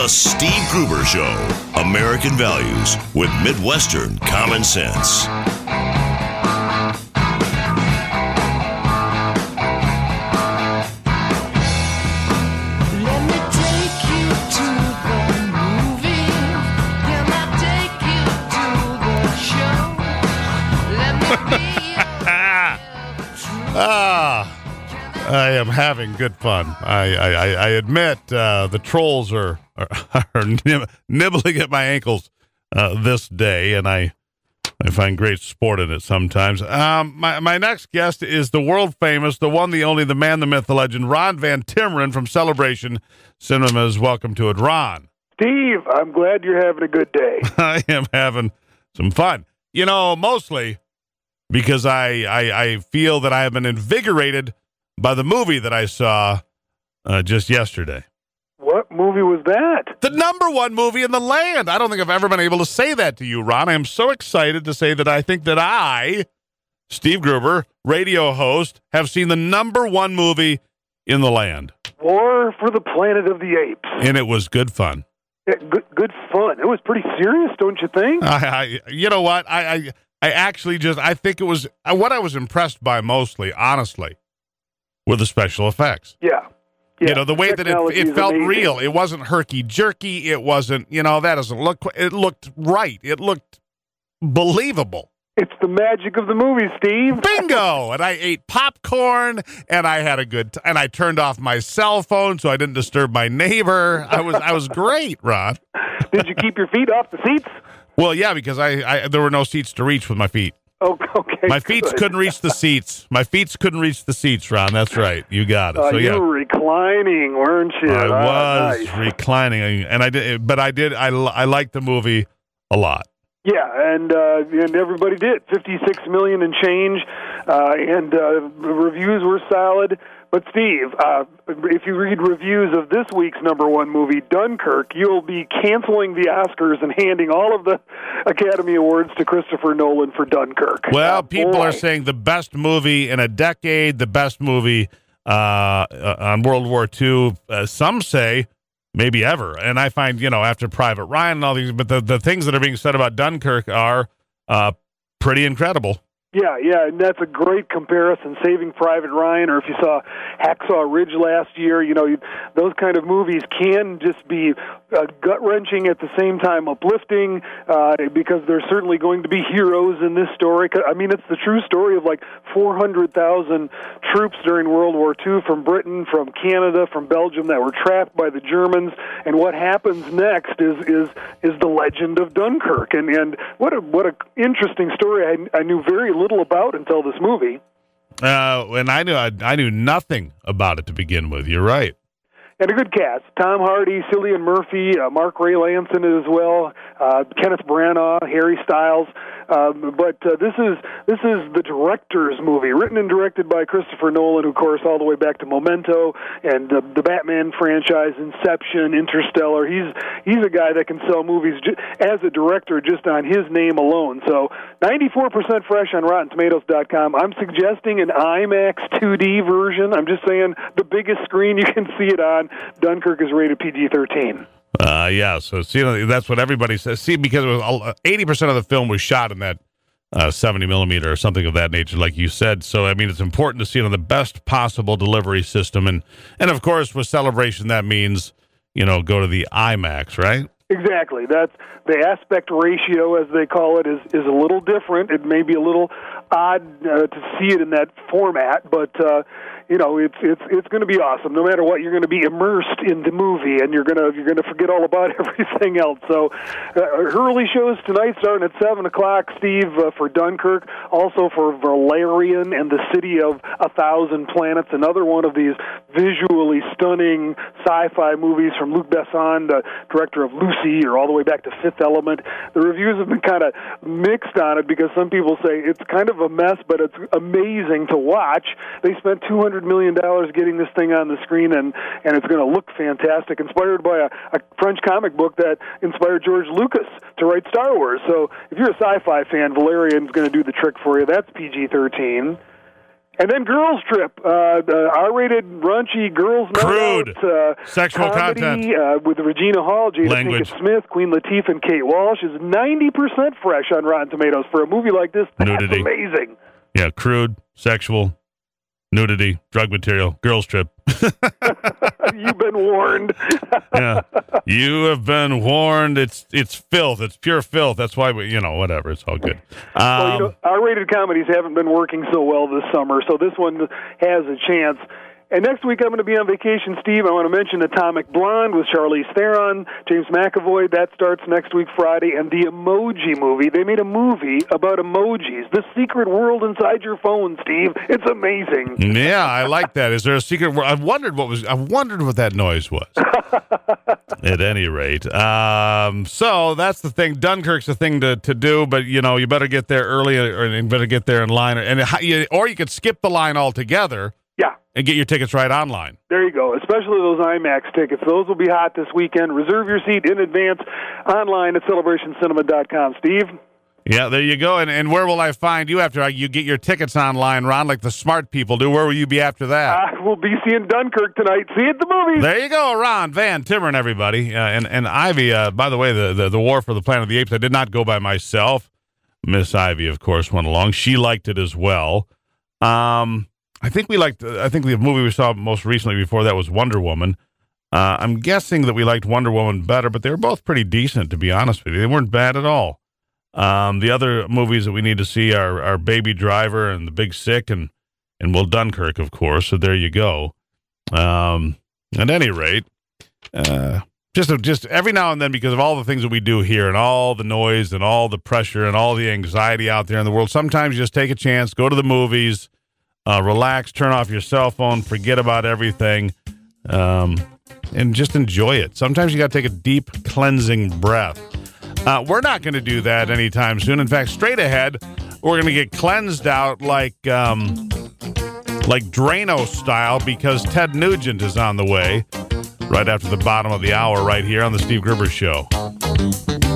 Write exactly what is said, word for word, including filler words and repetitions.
The Steve Gruber Show. American values with Midwestern common sense. Ah, I am having good fun. I I, I admit uh, the trolls are are, are nib- nibbling at my ankles uh, this day, and I I find great sport in it sometimes. Um, my my next guest is the world famous, the one, the only, the man, the myth, the legend, Ron Van Timmeren from Celebration Cinemas. Welcome to it, Ron. Steve, I'm glad you're having a good day. I am having some fun. You know, mostly because I, I, I feel that I have been invigorated by the movie that I saw uh, just yesterday. What movie was that? The number one movie in the land. I don't think I've ever been able to say that to you, Ron. I am so excited to say that I think that I, Steve Gruber, radio host, have seen the number one movie in the land. War for the Planet of the Apes. And it was good fun. Yeah, good, good fun. It was pretty serious, don't you think? I, I you know what? I, I I actually just, I think it was, what I was impressed by mostly, honestly, were the special effects. Yeah. yeah. You know, the way that it, it felt amazing. Real. It wasn't herky-jerky. It wasn't, you know, that doesn't look, it looked right. It looked believable. It's the magic of the movie, Steve. Bingo! And I ate popcorn, and I had a good, t- and I turned off my cell phone so I didn't disturb my neighbor. I was, I was great, Ron. Did you keep your feet off the seats? Well, yeah, because I, I there were no seats to reach with my feet. Oh, okay. My feet couldn't reach the seats. My feet couldn't reach the seats, Ron. That's right. You got it. Uh, so you yeah, were reclining, weren't you? I oh, was nice. reclining, and I did, but I did. I I liked the movie a lot. Yeah, and uh, and everybody did. fifty-six million and change, uh, and uh, the reviews were solid. But Steve, uh, if you read reviews of this week's number one movie, Dunkirk, you'll be canceling the Oscars and handing all of the Academy Awards to Christopher Nolan for Dunkirk. Well, uh, people boy. are saying the best movie in a decade, the best movie uh, on World War Two. Uh, some say maybe ever. And I find, you know, after Private Ryan and all these, but the, the things that are being said about Dunkirk are uh, pretty incredible. Yeah, yeah, and that's a great comparison, Saving Private Ryan, or if you saw Hacksaw Ridge last year, you know, you, those kind of movies can just be uh, gut-wrenching at the same time uplifting, uh, because there's certainly going to be heroes in this story. I mean, it's the true story of like four hundred thousand troops during World War Two from Britain, from Canada, from Belgium that were trapped by the Germans, and what happens next is is is the legend of Dunkirk. And, and what a what a interesting story. I, I knew very little little about until this movie. Uh, and I knew I, I knew nothing about it to begin with. You're right. And a good cast: Tom Hardy, Cillian Murphy, uh, Mark Rylance as well, uh, Kenneth Branagh, Harry Styles. Um, but uh, this is this is the director's movie, written and directed by Christopher Nolan, who, of course, all the way back to Memento and uh, the Batman franchise, Inception, Interstellar. He's he's a guy that can sell movies ju- as a director just on his name alone. So ninety-four percent fresh on Rotten Tomatoes dot com. I'm suggesting an IMAX two D version. I'm just saying the biggest screen you can see it on. Dunkirk is rated P G thirteen. Uh, yeah, so see, that's what everybody says. See, because it was eighty percent of the film was shot in that uh, seventy millimeter or something of that nature, like you said. So, I mean, it's important to see it on the best possible delivery system. And, and of course, with Celebration, that means, you know, go to the IMAX, right? Exactly. That's the aspect ratio, as they call it, is, is a little different. It may be a little odd uh, to see it in that format, but uh, you know, it's it's it's going to be awesome. No matter what, you're going to be immersed in the movie, and you're gonna you're gonna forget all about everything else. So, uh, early shows tonight, starting at seven o'clock. Steve uh, for Dunkirk, also for Valerian and the City of a Thousand Planets, another one of these visually stunning sci-fi movies from Luc Besson, the director of Lucy, or all the way back to Fifth Element. The reviews have been kind of mixed on it because some people say it's kind of a mess, but it's amazing to watch. They spent two hundred million dollars getting this thing on the screen, and, and it's going to look fantastic, inspired by a, a French comic book that inspired George Lucas to write Star Wars. So if you're a sci-fi fan, Valerian's going to do the trick for you. That's P G thirteen. And then Girls Trip, uh, the R-rated, raunchy girls' night Crude. out, uh, Sexual comedy, content. Uh, with Regina Hall, Jada Language. Pinkett Smith, Queen Latifah, and Kate Walsh is ninety percent fresh on Rotten Tomatoes. For a movie like this, that's Nudity. amazing. Yeah, crude, sexual, nudity, drug material, Girls Trip. You've been warned. Yeah, you have been warned. It's it's filth. It's pure filth. That's why we, you know, whatever. It's all good. Um, Well, you know, R-rated comedies haven't been working so well this summer, so this one has a chance. And next week I'm going to be on vacation, Steve. I want to mention Atomic Blonde with Charlize Theron, James McAvoy. That starts next week Friday. And the Emoji Movie. They made a movie about emojis. The secret world inside your phone, Steve. It's amazing. yeah, I like that. Is there a secret? wor- I wondered what was. I wondered what that noise was. At any rate, um, so that's the thing. Dunkirk's the thing to, to do, but you know you better get there early, or you better get there in line, and how you, or you could skip the line altogether. Yeah. And get your tickets right online. There you go, especially those IMAX tickets. Those will be hot this weekend. Reserve your seat in advance online at celebration cinema dot com. Steve? Yeah, there you go. And and where will I find you after you get your tickets online, Ron, like the smart people do? Where will you be after that? Uh, we'll be seeing Dunkirk tonight. See you at the movies. There you go, Ron, Van, Timmer, and everybody. Uh, and, and Ivy, uh, by the way, the, the, the War for the Planet of the Apes, I did not go by myself. Miss Ivy, of course, went along. She liked it as well. Um... I think we liked, I think the movie we saw most recently before that was Wonder Woman. Uh, I'm guessing that we liked Wonder Woman better, but they were both pretty decent, to be honest with you. They weren't bad at all. Um, the other movies that we need to see are, are Baby Driver and The Big Sick and, and well, Dunkirk, of course. So there you go. Um, at any rate, uh, just, just every now and then, because of all the things that we do here and all the noise and all the pressure and all the anxiety out there in the world, sometimes you just take a chance, go to the movies, Uh, relax, turn off your cell phone, forget about everything, um, and just enjoy it. Sometimes you got to take a deep, cleansing breath. Uh, we're not going to do that anytime soon. In fact, straight ahead, we're going to get cleansed out like um, like Drano style because Ted Nugent is on the way right after the bottom of the hour right here on the Steve Gerber Show.